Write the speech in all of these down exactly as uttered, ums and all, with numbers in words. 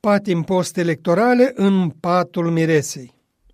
Patimi post-electorale în patul miresei.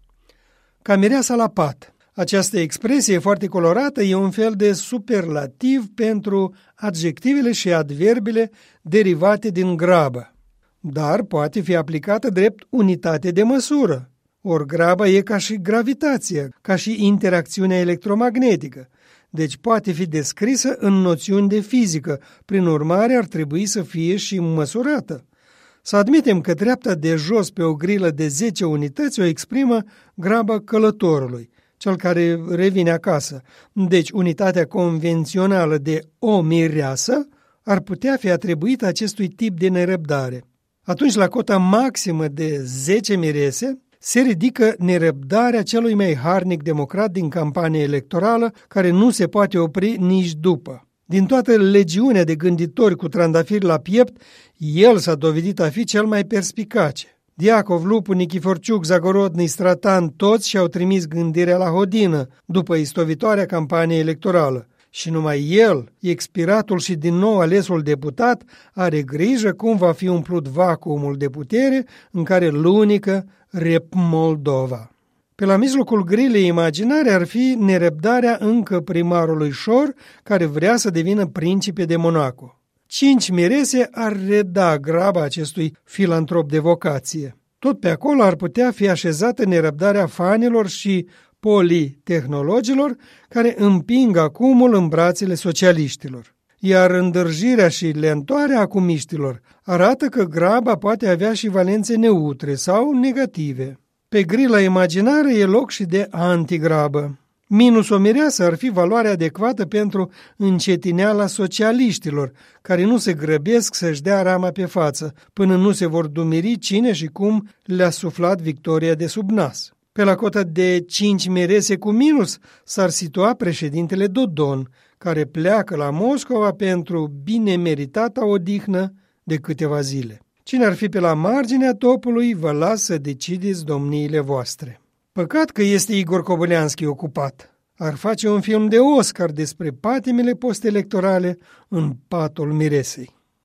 Ca mireasa la pat. Această expresie foarte colorată e un fel de superlativ pentru adjectivele și adverbele derivate din grabă, dar poate fi aplicată drept unitate de măsură. Ori graba e ca și gravitația, ca și interacțiunea electromagnetică, deci poate fi descrisă în noțiuni de fizică, prin urmare ar trebui să fie și măsurată. Să admitem că treapta de jos pe o grilă de zece unități o exprimă graba călătorului, cel care revine acasă. Deci unitatea convențională de o mireasă ar putea fi atribuită acestui tip de nerăbdare. Atunci, la cota maximă de zece mirese, se ridică nerăbdarea celui mai harnic democrat din campania electorală, care nu se poate opri nici după. Din toată legiunea de gânditori cu trandafiri la piept, el s-a dovedit a fi cel mai perspicace. Diacov, Lupu, Nichiforciuc, Zagorodni, Stratan, toți și-au trimis gândirea la hodină după istovitoarea campanie electorală. Și numai el, expiratul și din nou alesul deputat, are grijă cum va fi umplut vacuumul de putere în care lunică rep Moldova. Pe la mijlocul grilei imaginare ar fi nerăbdarea încă primarului Șor, care vrea să devină principe de Monaco. Cinci mirese ar reda graba acestui filantrop de vocație. Tot pe acolo ar putea fi așezată nerăbdarea fanilor și politehnologilor care împing acumul în brațele socialiștilor. Iar îndârjirea și lentoarea acumiștilor arată că graba poate avea și valențe neutre sau negative. Pe grila imaginară e loc și de antigrabă. Minus o mireasă ar fi valoarea adecvată pentru încetineala socialiștilor, care nu se grăbesc să-și dea rama pe față, până nu se vor dumiri cine și cum le-a suflat victoria de sub nas. Pe la cota de cinci mirese cu minus s-ar situa președintele Dodon, care pleacă la Moscova pentru bine meritata odihnă de câteva zile. Cine ar fi pe la marginea topului, vă las să decideți domniile voastre. Păcat că este Igor Kobylianski ocupat. Ar face un film de Oscar despre patimile post-electorale în patul miresei.